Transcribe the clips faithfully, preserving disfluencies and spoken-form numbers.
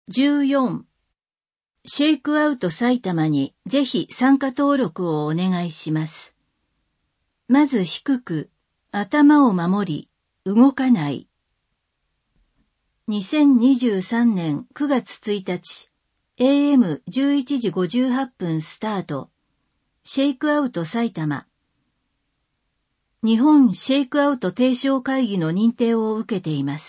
じゅうよん. シェイクアウト埼玉にぜひ参加登録をお願いします。まず低く、頭を守り、動かない。にせんにじゅうさんねんくがつついたち、エーエムじゅういちじごじゅうはっぷんスタート。シェイクアウト埼玉。日本シェイクアウト提唱会議の認定を受けています。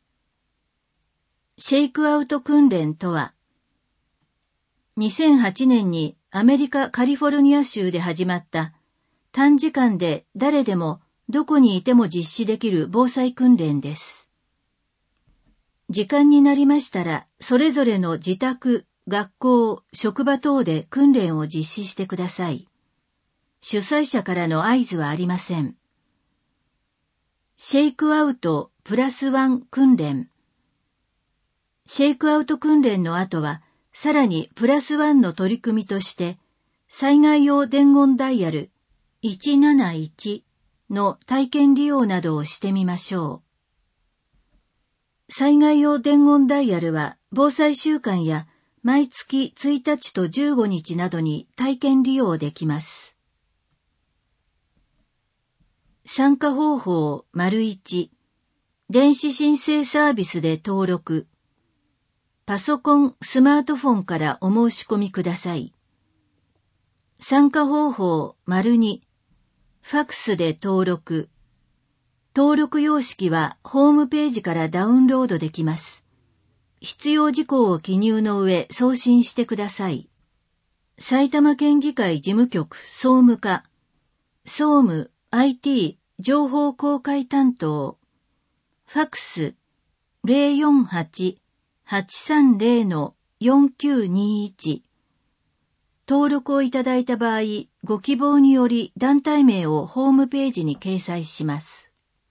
シェイクアウト訓練とは、にせんはちねんにアメリカカリフォルニア州で始まった短時間で誰でもどこにいても実施できる防災訓練です。時間になりましたら、それぞれの自宅、学校、職場等で訓練を実施してください。主催者からの合図はありません。シェイクアウトプラスワン訓練。シェイクアウト訓練の後は、さらにプラスワンの取り組みとして、災害用伝言ダイヤルいちなないちの体験利用などをしてみましょう。災害用伝言ダイヤルは防災週間や毎月ついたちとじゅうごにちなどに体験利用できます。参加方法 いち、電子申請サービスで登録。パソコン、スマートフォンからお申し込みください。参加方法 に、ファクスで登録。登録様式はホームページからダウンロードできます。必要事項を記入の上送信してください。埼玉県議会事務局総務課、総務 アイティー 情報公開担当、ファクス ゼロよんはち はちさんゼロ のよんきゅうにいち。登録をいただいた場合、ご希望により団体名をホームページに掲載します。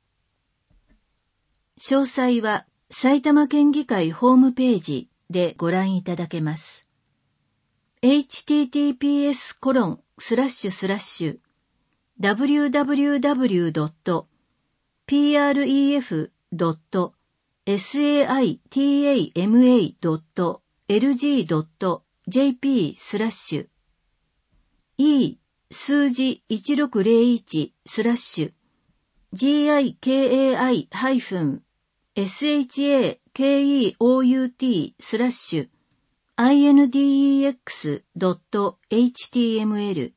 詳細は埼玉県議会ホームページでご覧いただけます。エイチティーティーピーエスコロンスラッシュスラッシュダブリューダブリューダブリュードットピーアールイーエフドットエスエーアイティーエーエムエードットエルジードットジェーピー スラッシュ E 数字いちろくゼロいちスラッシュ ジーアイケーエーアイ ハイフン エスエイチエーケーイーオーユーティー スラッシュ アイエヌディーイーエックスドットエイチティーエムエル